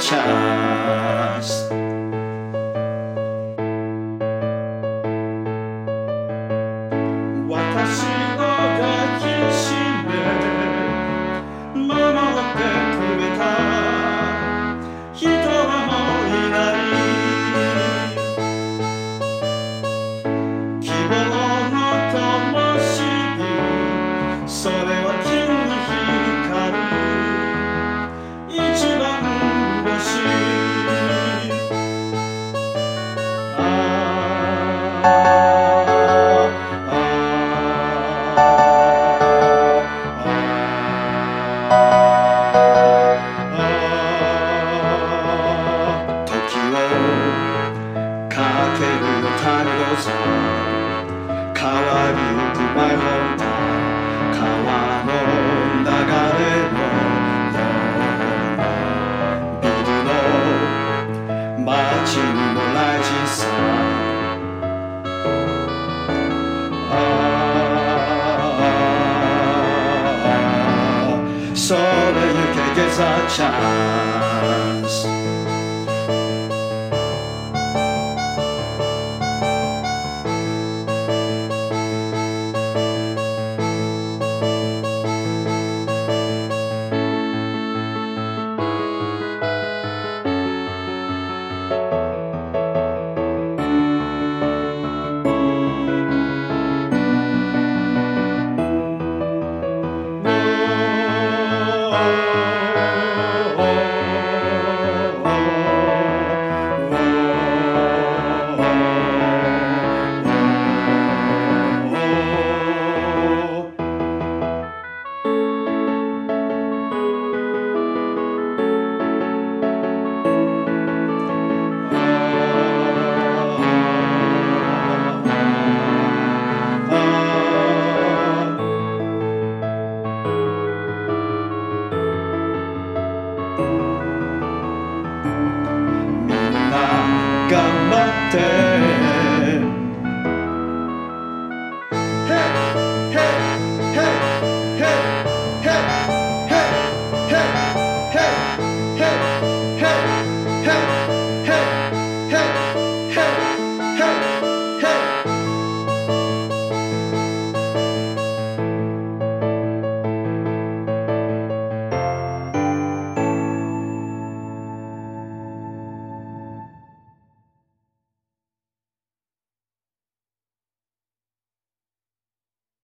chance. 私を抱きしめ守ってくれた人はもういない。希望の灯火、それは金に光る一番星。かけるよ谷の空、変わりゆくマイホームタウン、川の流れのようなビルの街にもない小さそれゆけゲザーチャンス。